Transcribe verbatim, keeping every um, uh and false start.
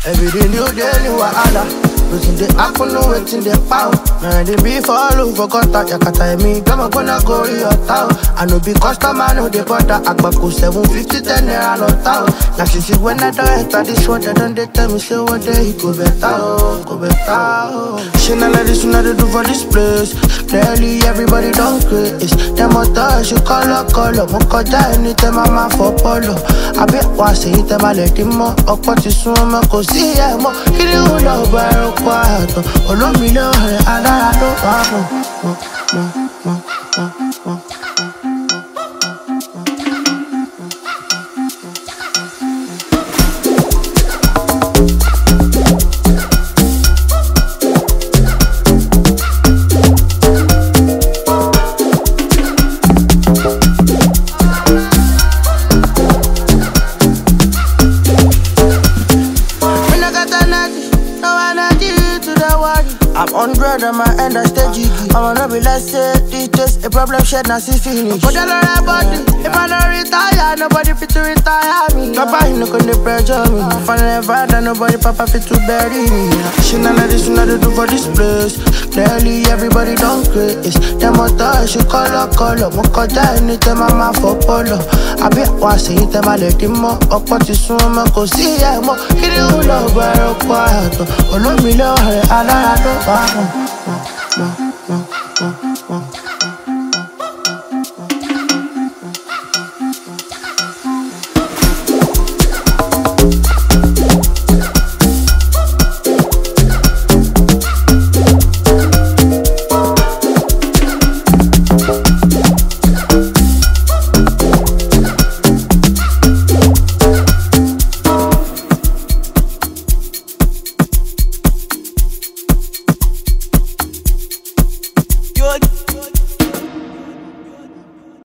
Every day new day, new wahala. Losing the happen, no waiting the power. Now they be follow for contact. Yakata me, come on, gonna go to your town. I know be customer, no they bother. Akbako seven fifty, ten naira no town. Now she see when I don't enter this one, they don't they tell me say what day he go better, oh, go better. Oh. She not like this, what they do for this place. Clearly everybody don't create. Them other she call up, call up. Moko die anytime I'm out for polo. I be one say it, I'm a let him more. Up what is soon, I'm go see him more. Kill you love, but quiet. Olo mi lo he alara lo wa mo mo mo mo mo. I'm on bread on my end, I stay jiggy. I wanna be like say, this just a problem, shed, now see finish. But I don't have body, if I don't retire, nobody fit to retire me. Nobody no gonna pressure me. If I never die, nobody papa fit to bury me. She not like this, she not to do for this place. Clearly everybody don't create. Them other, she call up, call up. Moko die anytime I'm out for polo. I be one say it, I'm a let him more. Up what is soon, I'm go see him more. Kill you love, but quiet. Olo mi lo he alara lo. Mo, mo, mo, mo.